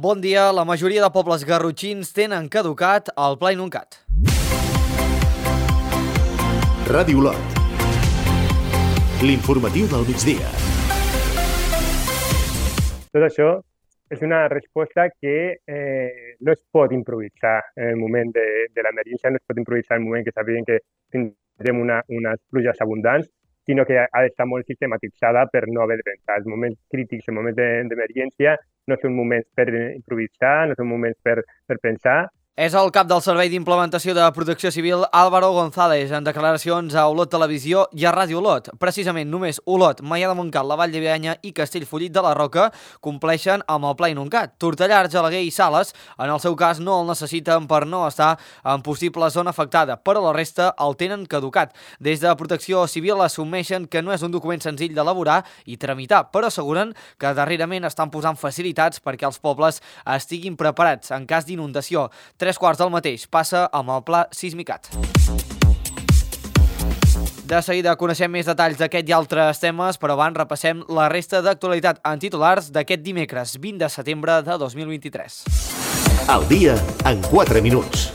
Bon dia, la majoria de pobles garrotxins tenen caducat el Pla Inuncat. Ràdio Olot. L'informatiu del migdia. Tot això és una resposta que no es pot improvisar en el moment de l'emergència, no es pot improvisar en el moment que sabem que tindrem unes pluges abundants, sinó que ha d'estar molt sistematitzada per no haver de pensar. Els moments crítics, els moments d'emergència, no són moments per improvisar, no són moments per pensar. És el cap del Servei d'Implementació de Protecció Civil, Álvaro González, en declaracions a Olot Televisió i a Ràdio Olot. Precisament només Olot, Maià de Montcal, la Vall de Bianya i Castellfollit de la Roca compleixen amb el Pla Inuncat. Tortellars, Alaguer i Sales, en el seu cas, no el necessiten per no estar en possible zona afectada, però la resta el tenen caducat. Des de Protecció Civil assumeixen que no és un document senzill d'elaborar i tramitar, però asseguren que darrerament estan posant facilitats perquè els pobles estiguin preparats en cas d'inundació. 3/4 del mateix passa amb el Pla Sismicat. De seguida coneixem més detalls d'aquest i altres temes, però abans repassem la resta d'actualitat en titulars d'aquest dimecres, 20 de setembre de 2023. El dia en 4 minuts.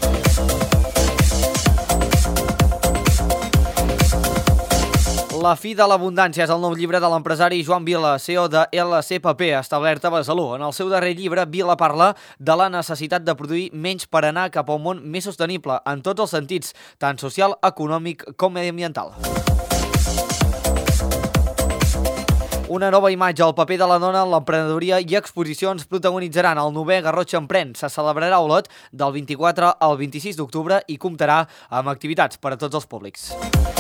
La fi de l'abundància és el nou llibre de l'empresari Joan Vila, CEO de LC Paper, establert a Besalú. En el seu darrer llibre, Vila parla de la necessitat de produir menys per anar cap a un món més sostenible, en tots els sentits, tant social, econòmic com mediambiental. Una nova imatge al paper de la dona en l'emprenedoria i exposicions protagonitzaran el 9è Garrotxa Emprèn. Se celebrarà a Olot del 24 al 26 d'octubre i comptarà amb activitats per a tots els públics.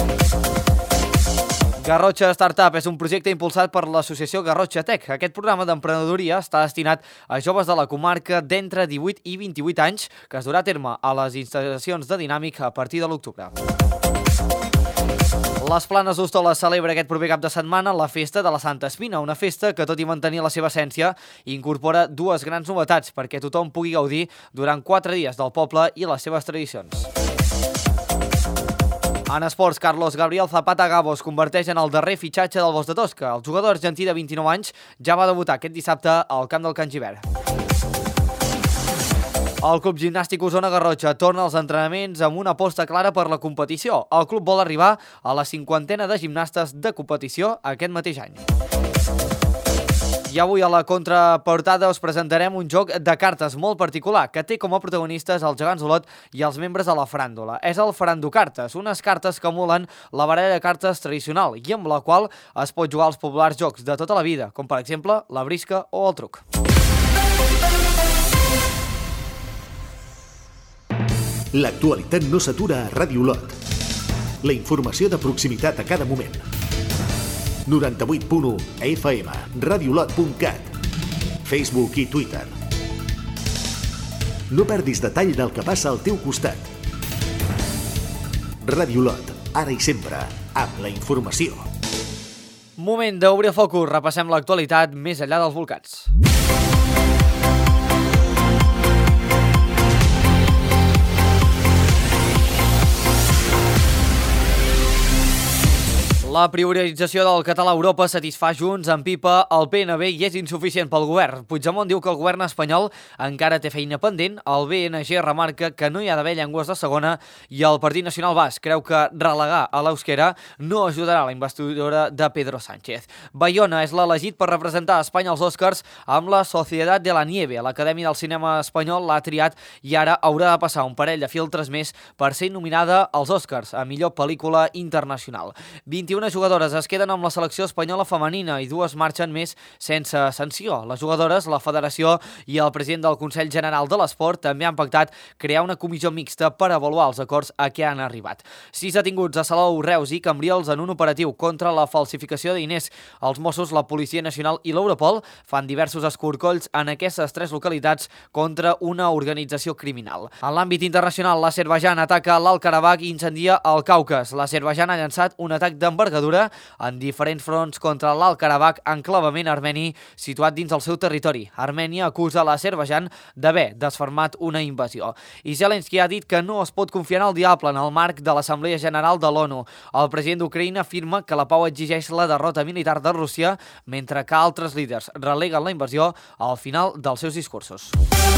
Garrotxa Startup és un projecte impulsat per l'associació Garrotxa Tech. Aquest programa d'emprenedoria està destinat a joves de la comarca d'entre 18 i 28 anys que es durà a terme a les instal·lacions de Dinàmic a partir de l'octubre. Les Planes d'Hostoles celebra aquest proper cap de setmana la Festa de la Santa Espina, una festa que, tot i mantenir la seva essència, incorpora dues grans novetats perquè tothom pugui gaudir durant 4 dies del poble i les seves tradicions. En esports, Carlos Gabriel Zapata Gabo es converteix en el darrer fitxatge del Bosch de Tosca. El jugador argentí de 29 anys ja va debutar aquest dissabte al camp del Can Gibert. El Club Gimnàstic Osona Garrotxa torna als entrenaments amb una aposta clara per la competició. El club vol arribar a la 50ena de gimnastes de competició aquest mateix any. I avui a la contraportada us presentarem un joc de cartes molt particular que té com a protagonistes els gegants d'Olot i els membres de la faràndula. És el Farandocartes, unes cartes que emulen la baralla de cartes tradicional i amb la qual es pot jugar als populars jocs de tota la vida, com per exemple la brisca o el truc. L'actualitat no s'atura a Ràdio Olot. La informació de proximitat a cada moment. 98.1 FM, radiolot.cat, Facebook i Twitter. No perdis detall del que passa al teu costat. Ràdio Olot, ara i sempre, amb la informació. Moment d'obrir el focus, repassem l'actualitat més enllà dels volcans. La priorització del català a Europa satisfà Junts en pipa el PNB i és insuficient pel govern. Puigdemont diu que el govern espanyol encara té feina pendent, el BNG remarca que no hi ha d'haver llengües de segona i el Partit Nacional Basc creu que relegar a l'euskera no ajudarà a la investidura de Pedro Sánchez. Bayona és l'elegit per representar a Espanya als Oscars amb la Sociedad de la Nieve. L'Acadèmia del Cinema Espanyol l'ha triat i ara haurà de passar un parell de filtres més per ser nominada als Oscars a millor pel·lícula internacional. 21 jugadores es queden amb la selecció espanyola femenina i 2 marxen més sense sanció. Les jugadores, la federació i el president del Consell General de l'Esport també han pactat crear una comissió mixta per avaluar els acords a què han arribat. 6 detinguts a Salou, Reus i Cambrils en un operatiu contra la falsificació de diners. Els Mossos, la Policia Nacional i l'Europol fan diversos escorcolls en aquestes 3 localitats contra una organització criminal. En l'àmbit internacional, l'Azerbaidjan ataca l'Alt Karabakh i incendia el Caucas. L'Azerbaidjan ha llançat un atac d'envergadura guerra dura en diferents fronts contra l'Alt-Karabakh, enclavament armeni situat dins el seu territori. Armènia acusa l'Azerbaidjan d'haver desfermat una invasió. I Zelensky ha dit que no es pot confiar en el diable en el marc de l'Assemblea General de l'ONU. El president d'Ucraïna afirma que la pau exigeix la derrota militar de Rússia, mentre que altres líders releguen la invasió al final dels seus discursos.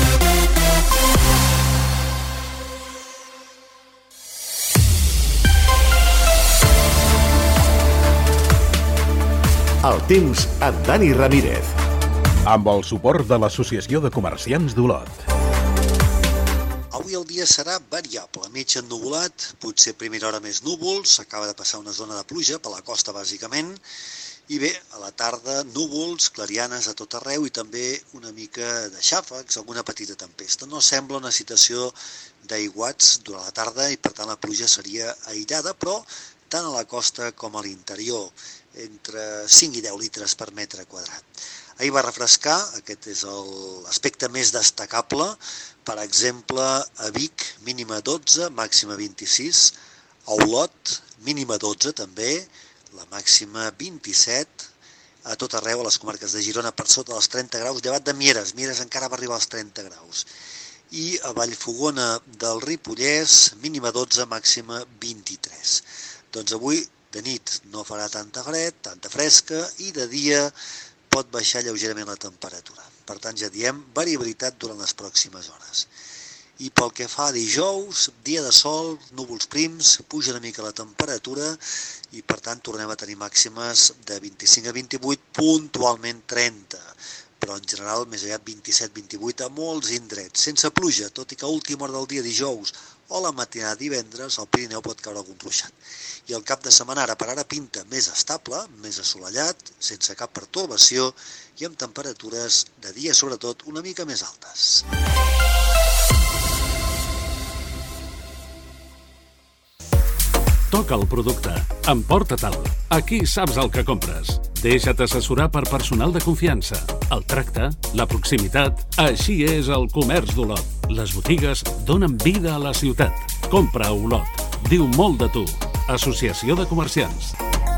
El temps amb Dani Ramírez. Amb el suport de l'Associació de Comerciants d'Olot. Avui el dia serà variable, mig ennuvolat, potser a primera hora més núvols, s'acaba de passar una zona de pluja per la costa bàsicament, i bé, a la tarda núvols, clarianes a tot arreu i també una mica de xàfecs, alguna petita tempesta. No sembla una situació d'aiguats durant la tarda i per tant la pluja seria aïllada, però tant a la costa com a l'interior, entre 5 i 10 litres per metre quadrat. Ahir va refrescar, aquest és l'aspecte més destacable, per exemple, a Vic, mínima 12, màxima 26, a Olot, mínima 12 també, la màxima 27, a tot arreu, a les comarques de Girona, per sota dels 30 graus, llevat de Mieres encara va arribar als 30 graus. I a Vallfogona del Ripollès, mínima 12, màxima 23. Doncs avui de nit no farà tanta fred, tanta fresca, i de dia pot baixar lleugerament la temperatura. Per tant, ja diem variabilitat durant les pròximes hores. I pel que fa a dijous, dia de sol, núvols prims, puja una mica la temperatura i per tant tornem a tenir màximes de 25 a 28, puntualment 30. Però en general més aviat 27-28 a molts indrets, sense pluja, tot i que a última hora del dia dijous o la matinada divendres al Pirineu pot caure algun ruixat. I el cap de setmana ara per ara pinta més estable, més assolellat, sense cap pertorbació i amb temperatures de dia sobretot una mica més altes. Toca el producte, emporta-te'l. Aquí saps el que compres. Deixa't assessorar per personal de confiança. El tracte, la proximitat, així és el comerç d'Olot. Les botigues donen vida a la ciutat. Compra a Olot. Diu molt de tu. Associació de Comerciants.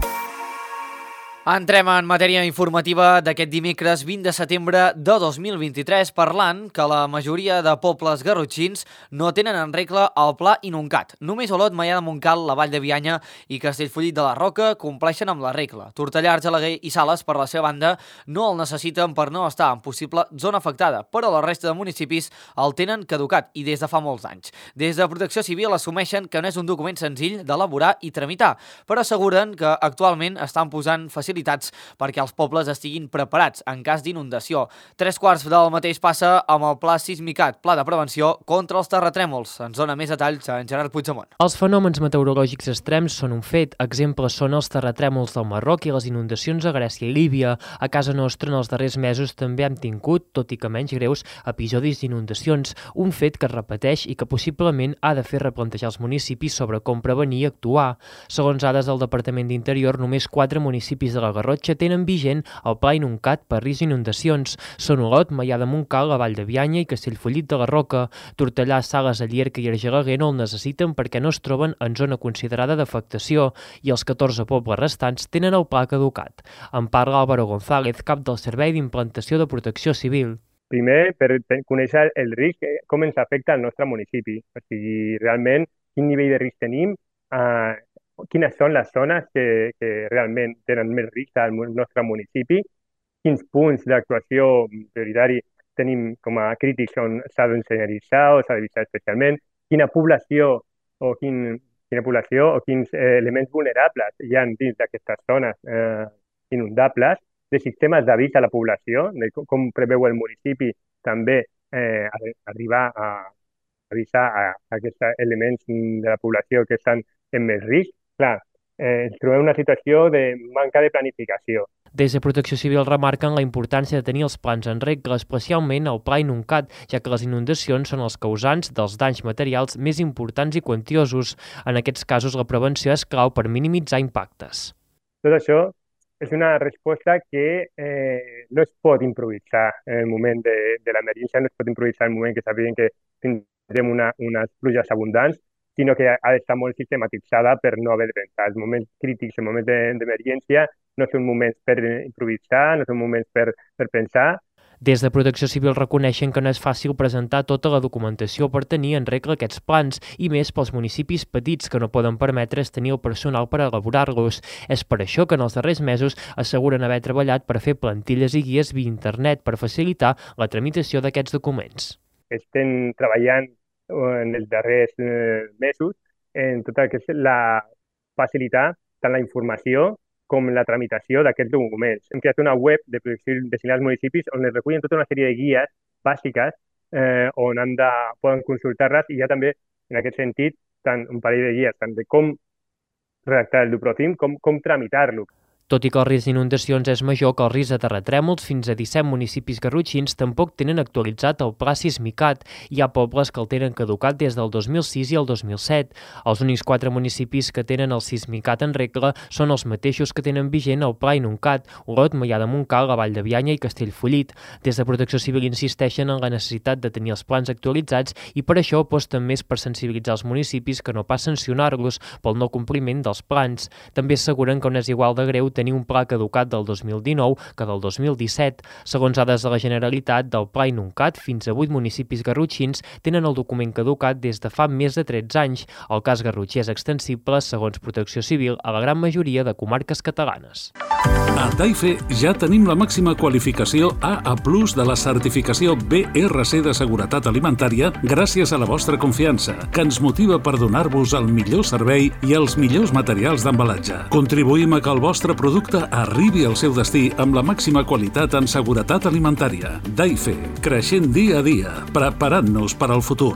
Entrem en matèria informativa d'aquest dimecres 20 de setembre de 2023 parlant que la majoria de pobles garrotxins no tenen en regla el pla Inuncat. Només Olot, Maià de Montcal, la Vall de Bianya i Castellfollit de la Roca compleixen amb la regla. Tortellà, Argelaguer i Sales, per la seva banda, no el necessiten per no estar en possible zona afectada, però la resta de municipis el tenen caducat i des de fa molts anys. Des de Protecció Civil assumeixen que no és un document senzill d'elaborar i tramitar, però asseguren que actualment estan posant facilitats perquè els pobles estiguin preparats en cas d'inundació. 3/4 del mateix passa amb el Pla Sismicat, Pla de Prevenció contra els terratrèmols. Ens dona més detalls en Gerard Puigdemont. Els fenòmens meteorològics extrems són un fet. Exemples són els terratrèmols del Marroc i les inundacions a Grècia i Líbia. A casa nostra, en els darrers mesos, també hem tingut, tot i que menys greus, episodis d'inundacions. Un fet que es repeteix i que possiblement ha de fer replantejar els municipis sobre com prevenir i actuar. Segons dades del Departament d'Interior, només 4 municipis de la Garrotxa tenen vigent el Pla Inuncat per risc d'inundacions. Són Olot, Maià de Montcal, la Vall de Bianya i Castellfollit de la Roca. Tortellà, Sales, Llierca i Argelaguer no el necessiten perquè no es troben en zona considerada d'afectació i els 14 pobles restants tenen el pla caducat. En parla Álvaro González, cap del Servei d'Implantació de Protecció Civil. Primer, per conèixer el risc, com ens afecta al nostre municipi. O sigui, realment, quin nivell de risc tenim, quines són les zones que realment tenen més risc al nostre municipi, quins punts d'actuació prioritari tenim com a crítics on s'ha de senyalitzar o s'ha d'avisar especialment, quina població o quins elements vulnerables hi ha dins d'aquestes zones inundables, de sistemes d'avís a la població, de com preveu el municipi també arribar a avisar a aquests elements de la població que estan en més risc. Clar, ens trobem una situació de manca de planificació. Des de Protecció Civil remarquen la importància de tenir els plans en regla, especialment el Pla Inuncat, ja que les inundacions són els causants dels danys materials més importants i quantiosos. En aquests casos, la prevenció és clau per minimitzar impactes. Tot això és una resposta que no es pot improvisar en el moment de l'emergència, no es pot improvisar en el moment que sabem que tindrem unes pluges abundants. sinó que ha d'estar molt sistematitzada per no haver de pensar. Els moments crítics, els moments d'emergència, no són moments per improvisar, no són moments per pensar. Des de Protecció Civil reconeixen que no és fàcil presentar tota la documentació per tenir en regla aquests plans, i més pels municipis petits que no poden permetre's tenir el personal per elaborar-los. És per això que en els darrers mesos asseguren haver treballat per fer plantilles i guies via internet per facilitar la tramitació d'aquests documents. Estem treballant en els darrers mesos en tot el que és la facilitar tant la informació com la tramitació d'aquests documents. Hem creat una web de protecció civil als municipis on es recullen tota una sèrie de guies bàsiques on poden consultar-les, i hi ha també, en aquest sentit, tant un parell de guies, tant de com redactar el Duprofim com tramitar-lo. Tot i que el risc d'inundacions és major que el risc de terratrèmols, fins a 17 municipis garrotxins tampoc tenen actualitzat el Pla Sismicat. Hi ha pobles que el tenen caducat des del 2006 i el 2007. Els únics 4 municipis que tenen el Sismicat en regla són els mateixos que tenen vigent el Pla Inuncat: Olot, Maià de Montcal, la Vall de Bianya i Castellfollit. Des de Protecció Civil insisteixen en la necessitat de tenir els plans actualitzats i per això aposten més per sensibilitzar els municipis que no pas sancionar-los pel no compliment dels plans. També asseguren que no és igual de greu tenir un pla caducat del 2019 que del 2017. Segons dades de la Generalitat, del Pla Inuncat, fins a 8 municipis garrotxins tenen el document caducat des de fa més de 13 anys. El cas garrotxí és extensible, segons Protecció Civil, a la gran majoria de comarques catalanes. A Taife ja tenim la màxima qualificació AA+ de la certificació BRC de seguretat alimentària gràcies a la vostra confiança, que ens motiva per donar-vos el millor servei i els millors materials d'embalatge. Contribuïm a que el vostre producte arribi al seu destí amb la màxima qualitat en seguretat alimentària. Taife, creixent dia a dia, preparant-nos per al futur.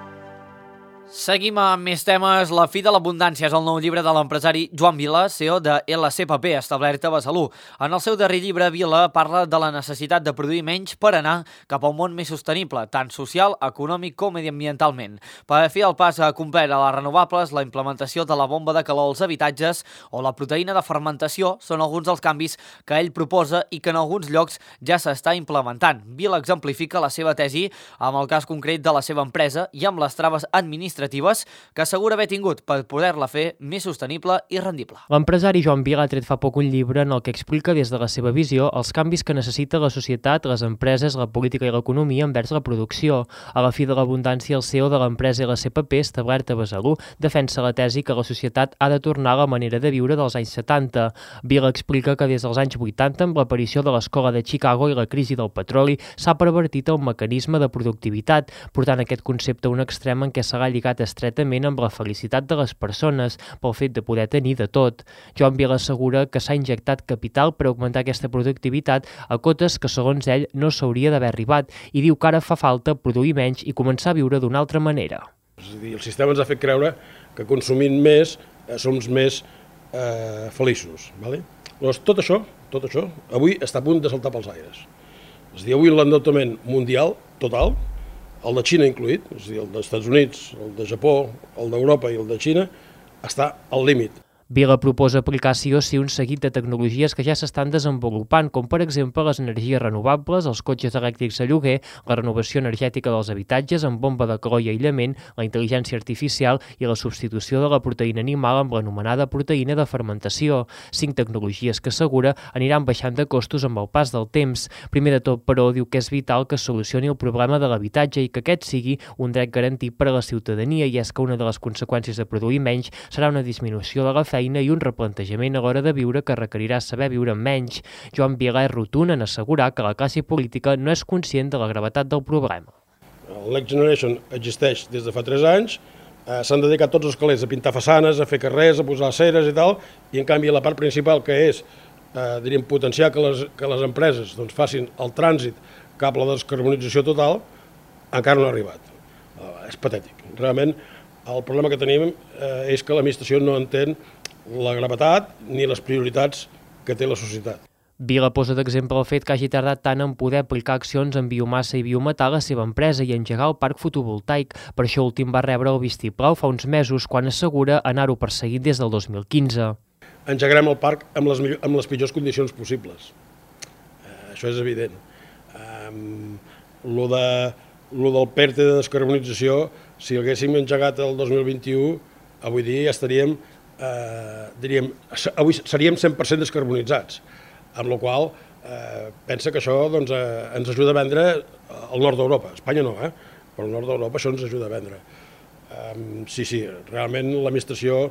Seguim amb més temes. La fi de l'abundància és el nou llibre de l'empresari Joan Vila, CEO de LCPP, establert a Besalú. En el seu darrer llibre, Vila parla de la necessitat de produir menys per anar cap a un món més sostenible, tant social, econòmic com mediambientalment. Per fer el pas complet a les renovables, la implementació de la bomba de calor als habitatges o la proteïna de fermentació són alguns dels canvis que ell proposa i que en alguns llocs ja s'està implementant. Vila exemplifica la seva tesi amb el cas concret de la seva empresa i amb les traves administratives que assegura haver tingut per poder-la fer més sostenible i rendible. L'empresari Joan Vila ha tret fa poc un llibre en el que explica des de la seva visió els canvis que necessita la societat, les empreses, la política i l'economia envers la producció. A la fi de l'abundància, el CEO de l'empresa LCPP, establert a Besalú, defensa la tesi que la societat ha de tornar a la manera de viure dels anys 70. Vila explica que des dels anys 80, amb l'aparició de l'escola de Chicago i la crisi del petroli, s'ha pervertit el mecanisme de productivitat, portant aquest concepte a un extrem en què s'ha lligat estretament amb la felicitat de les persones pel fet de poder tenir de tot. Joan Vila assegura que s'ha injectat capital per augmentar aquesta productivitat a cotes que, segons ell, no s'hauria d'haver arribat, i diu que ara fa falta produir menys i començar a viure d'una altra manera. És a dir, el sistema ens ha fet creure que consumint més som més feliços. Vale? Llavors, tot això, avui està a punt de saltar pels aires. És a dir, avui l'endeutament mundial total, el de Xina incluït, és a dir, el dels Estats Units, el de Japó, el d'Europa i el de Xina, està al límit. Vila proposa aplicar sí o sí un seguit de tecnologies que ja s'estan desenvolupant, com per exemple les energies renovables, els cotxes elèctrics a lloguer, la renovació energètica dels habitatges amb bomba de calor i aïllament, la intel·ligència artificial i la substitució de la proteïna animal amb l'anomenada proteïna de fermentació. 5 tecnologies que assegura aniran baixant de costos amb el pas del temps. Primer de tot, però, diu que és vital que es solucioni el problema de l'habitatge i que aquest sigui un dret garantit per a la ciutadania, i és que una de les conseqüències de produir menys serà una disminució de la feina i un replantejament a l'hora de viure que requerirà saber viure amb menys. Joan Vila és rotund en assegurar que la classe política no és conscient de la gravetat del problema. El Next Generation existeix des de fa 3 anys, s'han dedicat tots els calés a pintar façanes, a fer carrers, a posar ceres i tal, i en canvi la part principal, que és potenciar que les empreses facin el trànsit cap a la descarbonització total, encara no ha arribat. És patètic. Realment, el problema que tenim és que l'administració no entén la gravetat ni les prioritats que té la societat. Vila posa d'exemple el fet que hagi tardat tant en poder aplicar accions en biomassa i biometà a la seva empresa i engegar el parc fotovoltaic. Per això últim va rebre el vistiplau fa uns mesos, quan assegura anar-ho perseguint des del 2015. Engegarem el parc amb les pitjors condicions possibles. Això és evident. Lo de el del PERTE de descarbonització, si l'haguéssim engegat el 2021, avui dia ja estaríem, avui seríem 100% descarbonitzats, amb la qual pensa que això ens ajuda a vendre al nord d'Europa. Espanya no, però al nord d'Europa això ens ajuda a vendre. Sí, realment l'administració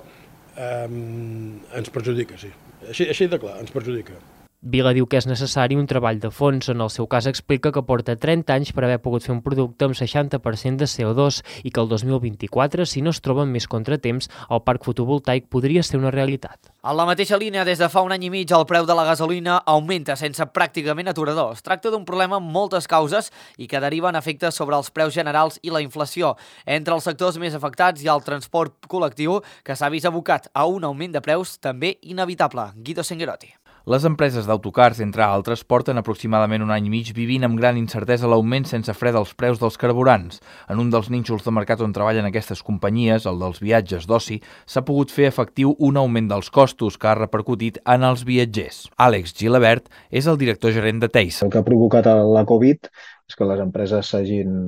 ens perjudica, sí. Així de clar, ens perjudica. Vila diu que és necessari un treball de fons. En el seu cas explica que porta 30 anys per haver pogut fer un producte amb 60% de CO2 i que el 2024, si no es troben més contratemps, el parc fotovoltaic podria ser una realitat. En la mateixa línia, des de fa un any i mig, el preu de la gasolina augmenta sense pràcticament aturador. Es tracta d'un problema amb moltes causes i que deriven efectes sobre els preus generals i la inflació. Entre els sectors més afectats hi ha el transport col·lectiu, que s'ha vist abocat a un augment de preus també inevitable. Guido Senguerotti. Les empreses d'autocars, entre altres, porten aproximadament un any i mig vivint amb gran incertesa l'augment sense fre dels preus dels carburants. En un dels nínxols de mercat on treballen aquestes companyies, el dels viatges d'oci, s'ha pogut fer efectiu un augment dels costos que ha repercutit en els viatgers. Àlex Gilabert és el director gerent de Teis. El que ha provocat la Covid és que les empreses s'hagin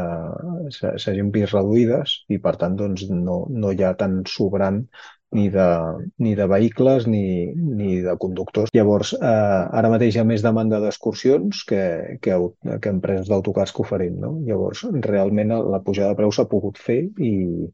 vist reduïdes i, per tant, no hi ha tant sobrant ni de vehicles ni de conductors. Llavors, ara mateix hi ha més demanda d'excursions que empreses d'autocars que oferim, no? Llavors, realment la pujada de preus s'ha pogut fer i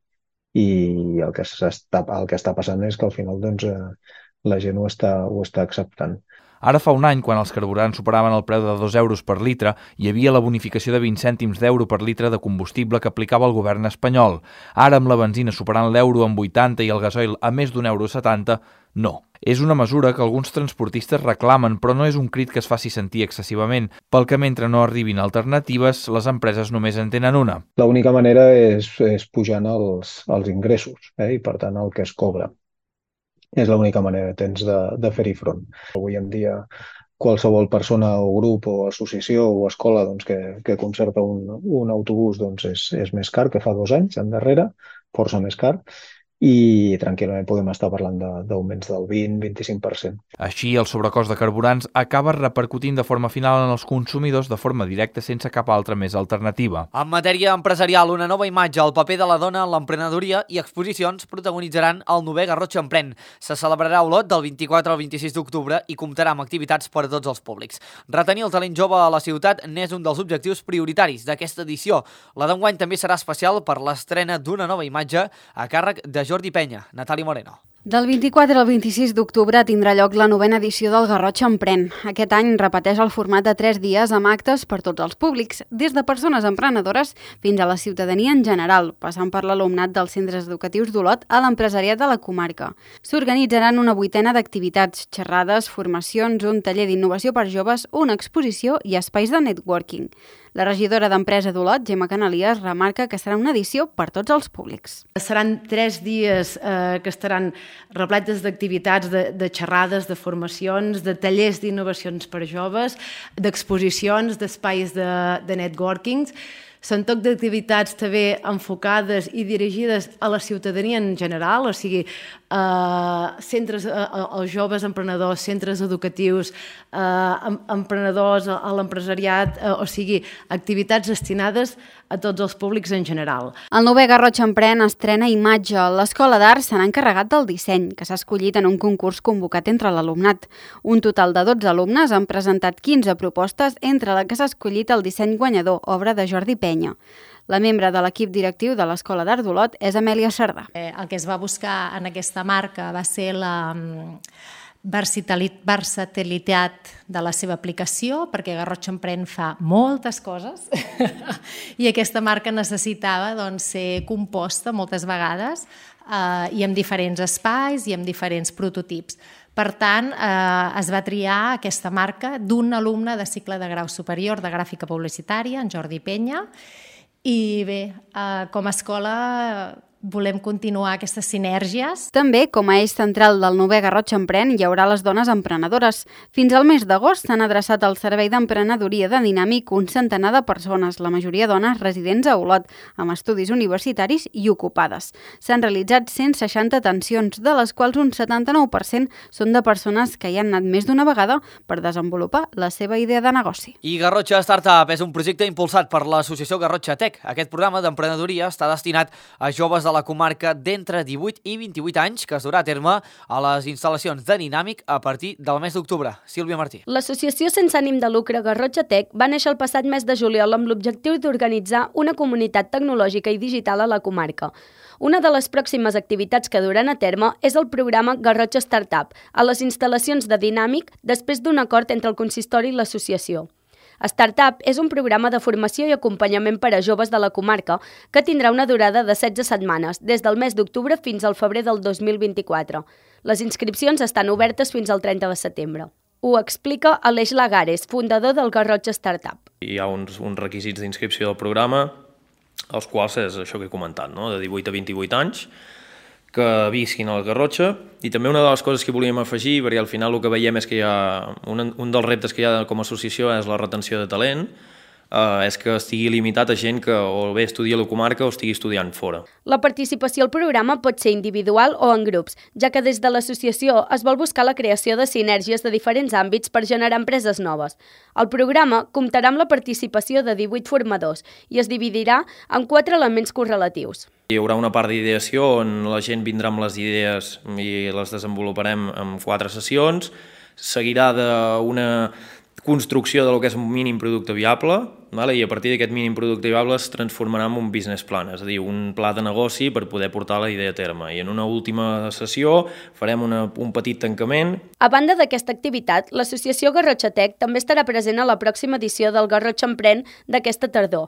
el que està passant és que al final la gent ho està acceptant. Ara fa un any, quan els carburants superaven el preu de 2 euros per litre, hi havia la bonificació de 20 cèntims d'euro per litre de combustible que aplicava el govern espanyol. Ara, amb la benzina superant l'euro en 80 i el gasoil a més d'1,70 €, no. És una mesura que alguns transportistes reclamen, però no és un crit que es faci sentir excessivament, pel que mentre no arribin alternatives, les empreses només en tenen una. L'única manera és pujant els ingressos, i per tant el que es cobra. És l'única manera que tens de fer-hi front. Avui en dia qualsevol persona o grup o associació o escola que concerta un autobús és més car que fa 2 anys endarrere, força més car, i tranquil·lament podem estar parlant d'augments del 20-25%. Així, el sobrecost de carburants acaba repercutint de forma final en els consumidors de forma directa sense cap altra més alternativa. En matèria empresarial, una nova imatge, el paper de la dona en l'emprenedoria i exposicions protagonitzaran el 9è Garrotxa Emprèn. Se celebrarà a Olot del 24 al 26 d'octubre i comptarà amb activitats per a tots els públics. Retenir el talent jove a la ciutat n'és un dels objectius prioritaris d'aquesta edició. La d'enguany també serà especial per l'estrena d'una nova imatge a càrrec de Jordi Penya. Natàlia Moreno. Del 24 al 26 d'octubre tindrà lloc la 9a edició del Garrotxa Emprèn. Aquest any repeteix el format de 3 dies amb actes per tots els públics, des de persones emprenedores fins a la ciutadania en general, passant per l'alumnat dels centres educatius d'Olot a l'empresariat de la comarca. S'organitzaran una 8ena d'activitats, xerrades, formacions, un taller d'innovació per joves, una exposició i espais de networking. La regidora d'Empresa d'Olot, Gemma Canalies, remarca que serà una edició per tots els públics. Seran 3 dies que estaran repletes d'activitats, de xerrades, de formacions, de tallers d'innovacions per joves, d'exposicions, d'espais de networkings. Són tot d'activitats també enfocades i dirigides a la ciutadania en general, o sigui, centres, els joves emprenedors, centres educatius, emprenedors, a l'empresariat, o sigui, activitats destinades a tots els públics en general. El 9è Garrotxa Emprèn estrena imatge. L'Escola d'Art se n'ha encarregat del disseny, que s'ha escollit en un concurs convocat entre l'alumnat. Un total de 12 alumnes han presentat 15 propostes, entre la que s'ha escollit el disseny guanyador, obra de Jordi Penya. La membre de l'equip directiu de l'Escola d'Art d'Olot és Amèlia Cerdà. El que es va buscar en aquesta marca va ser la versatilitat de la seva aplicació, perquè Garrotxa Emprèn fa moltes coses i aquesta marca necessitava ser composta moltes vegades i amb diferents espais i amb diferents prototips. Per tant, es va triar aquesta marca d'un alumne de cicle de grau superior de gràfica publicitària, en Jordi Penya, i bé, com a escola volem continuar aquestes sinergies. També, com a eix central del 9è Garrotxa Emprèn, hi haurà les dones emprenedores. Fins al mes d'agost s'han adreçat al Servei d'Emprenedoria de Dinàmic un centenar de persones, la majoria dones residents a Olot, amb estudis universitaris i ocupades. S'han realitzat 160 atencions, de les quals un 79% són de persones que hi han anat més d'una vegada per desenvolupar la seva idea de negoci. I Garrotxa Startup és un projecte impulsat per l'associació Garrotxa Tech. Aquest programa d'emprenedoria està destinat a joves de la comarca d'entre 18 i 28 anys que es durà a terme a les instal·lacions de Dinàmic a partir del mes d'octubre. Sílvia Martí. L'associació sense ànim de lucre Garrotxa Tech va néixer el passat mes de juliol amb l'objectiu d'organitzar una comunitat tecnològica i digital a la comarca. Una de les pròximes activitats que duran a terme és el programa Garrotxa Startup, a les instal·lacions de Dinàmic, després d'un acord entre el consistori i l'associació. Startup és un programa de formació i acompanyament per a joves de la comarca que tindrà una durada de 16 setmanes, des del mes d'octubre fins al febrer del 2024. Les inscripcions estan obertes fins al 30 de setembre. Ho explica Aleix Lagares, fundador del Garrotxa Startup. Hi ha uns requisits d'inscripció del programa, els quals és això que he comentat, no? De 18 a 28 anys, que visquin a la Garrotxa, i també una de les coses que volíem afegir, perquè al final el que veiem és que hi ha un dels reptes que hi ha com a associació és la retenció de talent, és que estigui limitat a gent que o bé estudia a la comarca o estigui estudiant fora. La participació al programa pot ser individual o en grups, ja que des de l'associació es vol buscar la creació de sinergies de diferents àmbits per generar empreses noves. El programa comptarà amb la participació de 18 formadors i es dividirà en 4 elements correlatius. Hi haurà una part d'ideació on la gent vindrà amb les idees i les desenvoluparem en 4 sessions. Seguirà d'una construcció del que és un mínim producte viable, i a partir d'aquest mínim producte viable es transformarà en un business plan, és a dir, un pla de negoci per poder portar la idea a terme. I en una última sessió farem un petit tancament. A banda d'aquesta activitat, l'associació Garrotxa Tech també estarà present a la pròxima edició del Garrotxa Emprèn d'aquesta tardor.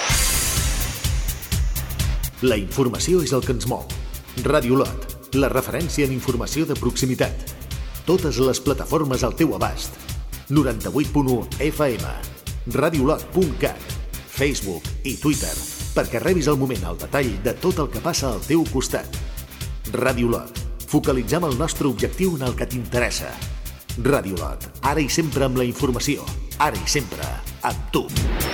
La informació és el que ens mou. Ràdio Olot, la referència en informació de proximitat. Totes les plataformes al teu abast. 98.1 FM, radiolot.cat, Facebook i Twitter, perquè rebis al moment el detall de tot el que passa al teu costat. Ràdio Olot, focalitzem el nostre objectiu en el que t'interessa. Ràdio Olot, ara i sempre amb la informació, ara i sempre amb tu.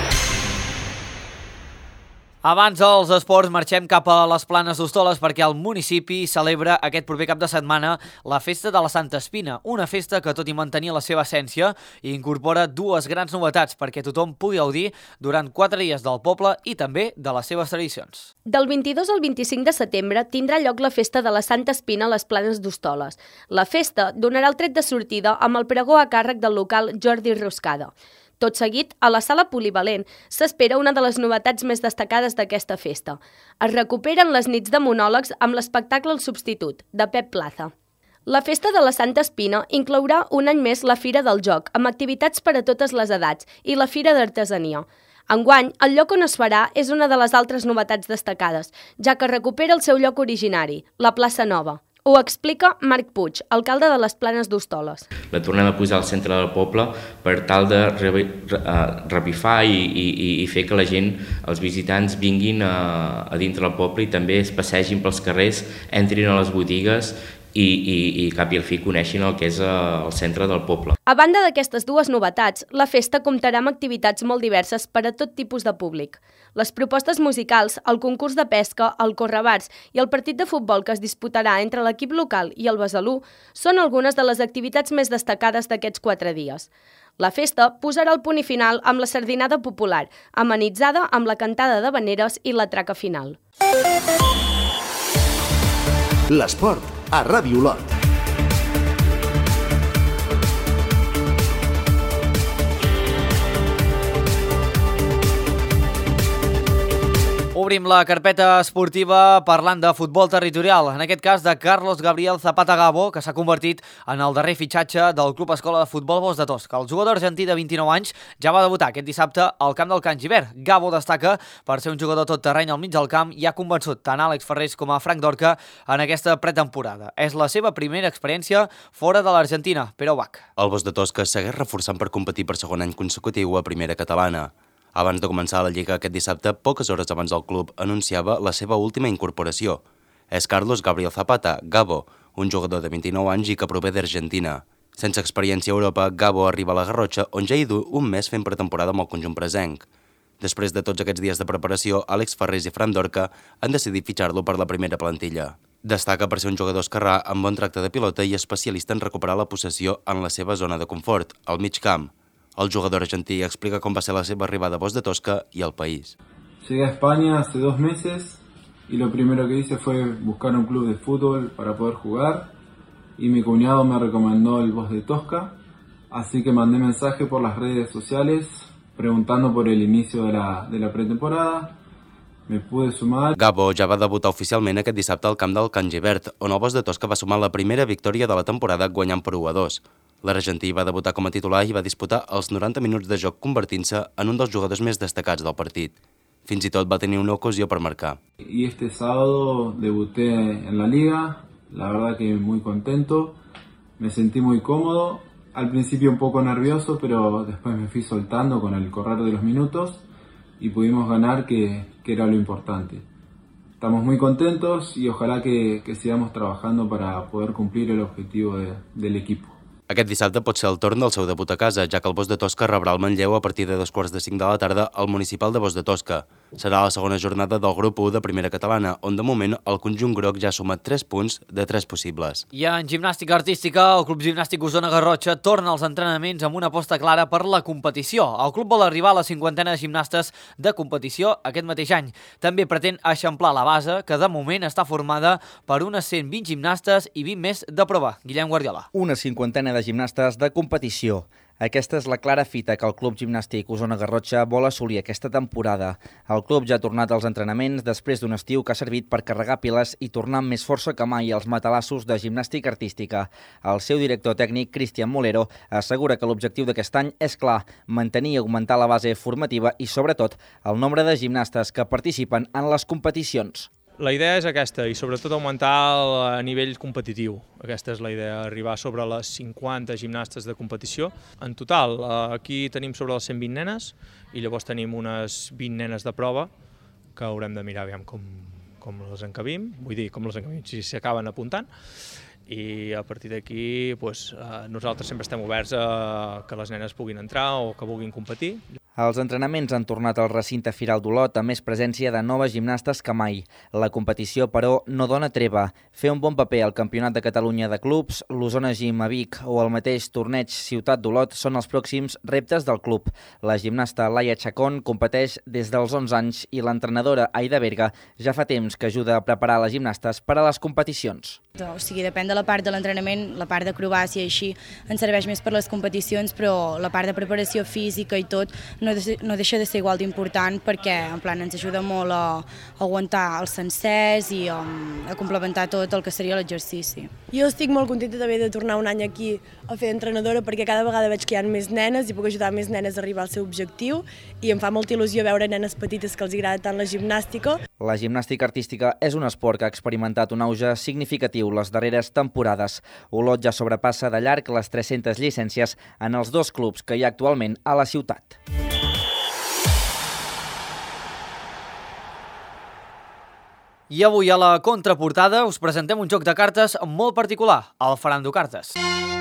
Abans dels esports marxem cap a les Planes d'Hostoles perquè el municipi celebra aquest proper cap de setmana la Festa de la Santa Espina, una festa que, tot i mantenir la seva essència, incorpora 2 grans novetats perquè tothom pugui gaudir durant 4 dies del poble i també de les seves tradicions. Del 22 al 25 de setembre tindrà lloc la Festa de la Santa Espina a les Planes d'Hostoles. La festa donarà el tret de sortida amb el pregó a càrrec del local Jordi Roscada. Tot seguit, a la sala polivalent, s'espera una de les novetats més destacades d'aquesta festa. Es recuperen les nits de monòlegs amb l'espectacle El Substitut, de Pep Plaza. La Festa de la Santa Espina inclourà un any més la Fira del Joc, amb activitats per a totes les edats, i la Fira d'Artesania. Enguany, el lloc on es farà és una de les altres novetats destacades, ja que recupera el seu lloc originari, la Plaça Nova. Ho explica Marc Puig, alcalde de les Planes d'Hostoles. La tornem a posar al centre del poble per tal de revifar i fer que la gent, els visitants, vinguin a dintre del poble i també es passegin pels carrers, entrin a les botigues i cap i al fi coneixin el que és el centre del poble. A banda d'aquestes 2 novetats, la festa comptarà amb activitats molt diverses per a tot tipus de públic. Les propostes musicals, el concurs de pesca, el correbars i el partit de futbol que es disputarà entre l'equip local i el Besalú són algunes de les activitats més destacades d'aquests 4 dies. La festa posarà el punt i final amb la sardinada popular, amenitzada amb la cantada d'havaneres i la traca final. L'esport a Ràdio Olot. Obrim la carpeta esportiva parlant de futbol territorial, en aquest cas de Carlos Gabriel Zapata Gabo, que s'ha convertit en el darrer fitxatge del Club Escola de Futbol Bos de Tosca. El jugador argentí de 29 anys ja va debutar aquest dissabte al camp del Can Givert. Gabo destaca per ser un jugador tot terreny al mig del camp i ha convençut tant Àlex Ferrés com a Frank Dorca en aquesta pretemporada. És la seva primera experiència fora de l'Argentina, Pere Bach. El Bos de Tosca segueix reforçant per competir per segon any consecutiu a primera catalana. Abans de començar la Lliga aquest dissabte, poques hores abans el club anunciava la seva última incorporació. És Carlos Gabriel Zapata, Gabo, un jugador de 29 anys i que prové d'Argentina. Sense experiència a Europa, Gabo arriba a la Garrotxa, on ja hi du un mes fent pretemporada amb el conjunt presenc. Després de tots aquests dies de preparació, Àlex Ferrés i Fran Dorca han decidit fitxar-lo per la primera plantilla. Destaca per ser un jugador esquerrà amb bon tracte de pilota i especialista en recuperar la possessió en la seva zona de confort, al mig camp. El jugador argentí explica com va ser la seva arribada a Bosch de Tosca y al país. Llegué a España hace 2 meses y lo primero que hice fue buscar un club de fútbol para poder jugar y mi cuñado me recomendó el Bosch de Tosca, así que mandé mensaje por las redes sociales preguntando por el inicio de la pretemporada. Me pude sumar. Gabo ja va debutar oficialment aquest dissabte al camp del Can Gibert, on el Bosch de Tosca va sumar la primera victòria de la temporada guanyant per 1-2. L'argentí va debutar com a titular i va disputar els 90 minuts de joc convertint-se en un dels jugadors més destacats del partit. Fins i tot va tenir una ocasió per marcar. Y este sábado debuté en la liga, la verdad que muy contento, me sentí muy cómodo, al principio un poco nervioso, pero después me fui soltando con el correr de los minutos y pudimos ganar, que era lo importante. Estamos muy contentos y ojalá que sigamos trabajando para poder cumplir el objetivo del equipo. Aquest dissabte pot ser el torn del seu debut a casa, ja que el Bosch de Tosca rebrà el Manlleu a partir de 2:45 de la tarda al municipal de Bosch de Tosca. Serà la segona jornada del grup 1 de Primera Catalana, on de moment el conjunt groc ja ha sumat 3 punts de 3 possibles. I en gimnàstica artística, el Club Gimnàstic Osona Garrotxa torna als entrenaments amb una aposta clara per la competició. El club vol arribar a la 50ena de gimnastes de competició aquest mateix any. També pretén eixamplar la base, que de moment està formada per unes 120 gimnastes i 20 més de prova. Guillem Guardiola. Una 50ena de gimnastes de competició. Aquesta és la clara fita que el Club Gimnàstic Osona Garrotxa vol assolir aquesta temporada. El club ja ha tornat als entrenaments després d'un estiu que ha servit per carregar piles i tornar amb més força que mai als matalassos de gimnàstica artística. El seu director tècnic, Cristian Molero, assegura que l'objectiu d'aquest any és clar, mantenir i augmentar la base formativa i, sobretot, el nombre de gimnastes que participen en les competicions. La idea és aquesta i sobretot augmentar el nivell competitiu. Aquesta és la idea, arribar sobre les 50 gimnastes de competició. En total, aquí tenim sobre les 120 nenes i llavors tenim unes 20 nenes de prova que haurem de mirar com les encabim, vull dir, com les encabim, si s'acaben apuntant. I a partir d'aquí nosaltres sempre estem oberts a que les nenes puguin entrar o que vulguin competir. Els entrenaments han tornat al recinte Firal d'Olot amb més presència de noves gimnastes que mai. La competició, però, no dona treva. Fer un bon paper al Campionat de Catalunya de Clubs, l'Osona Gym a Vic o el mateix torneig Ciutat d'Olot són els pròxims reptes del club. La gimnasta Laia Chacón competeix des dels 11 anys i l'entrenadora Aida Berga ja fa temps que ajuda a preparar les gimnastes per a les competicions. O sigui, depèn de la part de l'entrenament, la part d'acrobàcia així ens serveix més per les competicions, però la part de preparació física i tot no deixa de ser igual d'important perquè en plan ens ajuda molt a aguantar els sencers i a complementar tot el que seria l'exercici. Jo estic molt contenta també de tornar un any aquí a fer d'entrenadora perquè cada vegada veig que hi ha més nenes i puc ajudar més nenes a arribar al seu objectiu i em fa molta il·lusió veure nenes petites que els agrada tant la gimnàstica. La gimnàstica artística és un esport que ha experimentat un auge significatiu les darreres temporades. Olot ja sobrepassa de llarg les 300 llicències en els 2 clubs que hi ha actualment a la ciutat. I avui a la contraportada us presentem un joc de cartes molt particular, el Farandocartes.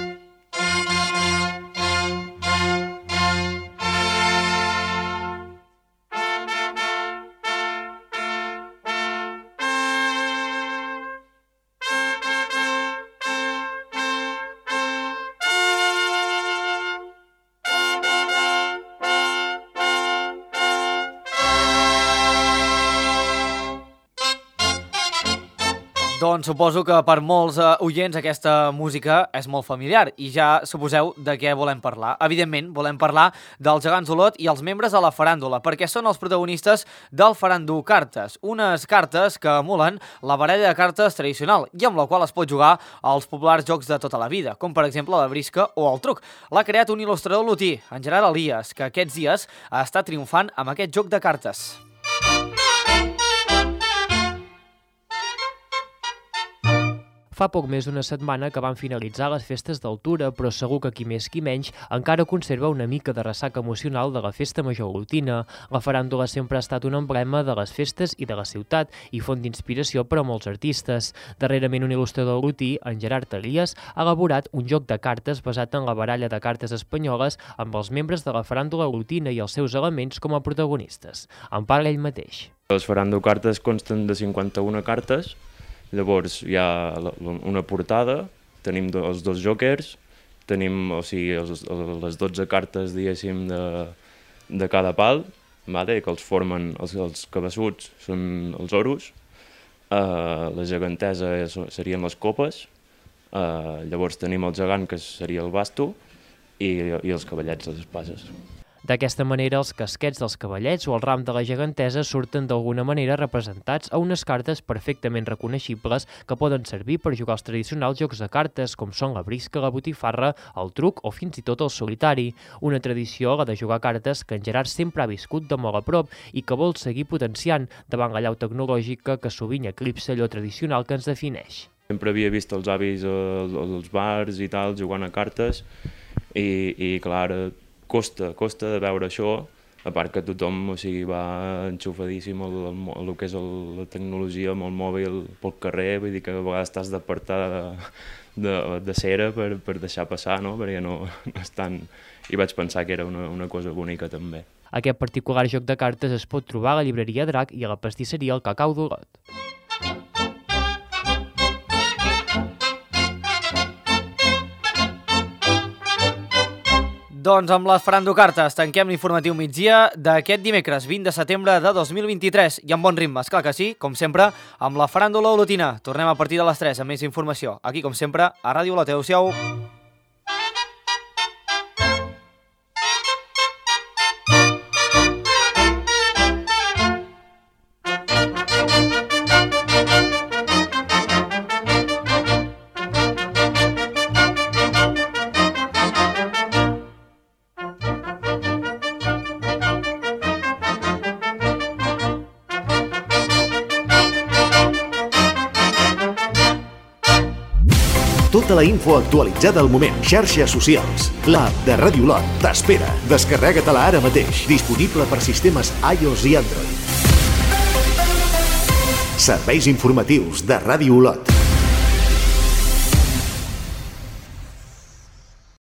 Doncs suposo que per molts oients aquesta música és molt familiar i ja suposeu de què volem parlar. Evidentment, volem parlar dels gegants d'Olot i els membres de la faràndula, perquè són els protagonistes del Farandocartes, unes cartes que emulen la baralla de cartes tradicional i amb la qual es pot jugar als populars jocs de tota la vida, com per exemple la brisca o el truc. L'ha creat un il·lustrador olotí, en Gerard Elias, que aquests dies està triomfant amb aquest joc de cartes. Fa poc més d'una setmana que van finalitzar les festes d'altura, però segur que qui més qui menys encara conserva una mica de ressaca emocional de la festa major olotina. La faràndula sempre ha estat un emblema de les festes i de la ciutat i font d'inspiració per a molts artistes. Darrerament, un il·lustrador olotí, en Gerard Elias, ha elaborat un joc de cartes basat en la baralla de cartes espanyoles amb els membres de la faràndula olotina i els seus elements com a protagonistes. En parla ell mateix. Les farandocartes consten de 51 cartes, llavors hi ha una portada, tenim els dos jokers, tenim les 12 cartes, diguéssim, de cada pal, que els formen els cabeçuts, són els oros, la gegantesa serien les copes, llavors tenim el gegant, que seria el basto, i els cavallets, les espases. D'aquesta manera, els casquets dels cavallets o el ram de la gegantesa surten d'alguna manera representats a unes cartes perfectament reconeixibles que poden servir per jugar als tradicionals jocs de cartes, com són la brisca, la botifarra, el truc o fins i tot el solitari. Una tradició, la de jugar a cartes, que en Gerard sempre ha viscut de molt a prop i que vol seguir potenciant davant la llau tecnològica que sovint eclipsa allò tradicional que ens defineix. Sempre havia vist els avis als bars i tal, jugant a cartes, i clar, costa de veure això, a part que tothom va enxufadíssim a el que és la tecnologia amb el mòbil pel carrer, vull dir que a vegades t'has d'apartar de cera per deixar passar, perquè no és tant... I vaig pensar que era una cosa bonica també. Aquest particular joc de cartes es pot trobar a la llibreria Drac i a la pastisseria El Cacau d'Olot. Doncs amb les farandocartes tanquem l'informatiu migdia d'aquest dimecres 20 de setembre de 2023 i amb bon ritme, esclar que sí, com sempre, amb la faràndula olotina. Tornem a partir de les 3 amb més informació. Aquí, com sempre, a Ràdio Olot. Adéu-siau. Tota la info actualitzada al moment. Xarxes socials. L'app de Ràdio Olot t'espera. Descarrega-te-la ara mateix. Disponible per sistemes iOS i Android. Serveis informatius de Ràdio Olot.